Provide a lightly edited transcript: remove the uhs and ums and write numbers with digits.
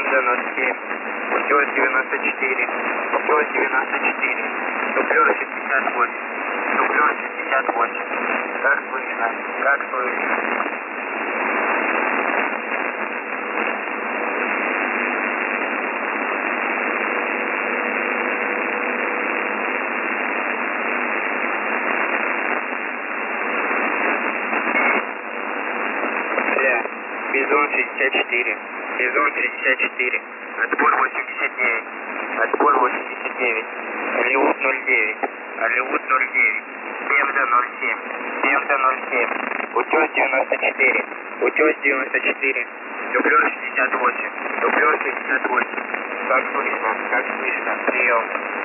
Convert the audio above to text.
Пемза 07, утес 94, утес 94, дублер 68, дублер 68. Как слышно? Как слышно? Бизон 64, Бизон 64, отбор 89, отбор 89, Алиут 09, Алиут 09, Пемза 07, Пемза 07, утес 94, утес 94, дублер 68, дублер 68. Как слышно, прием.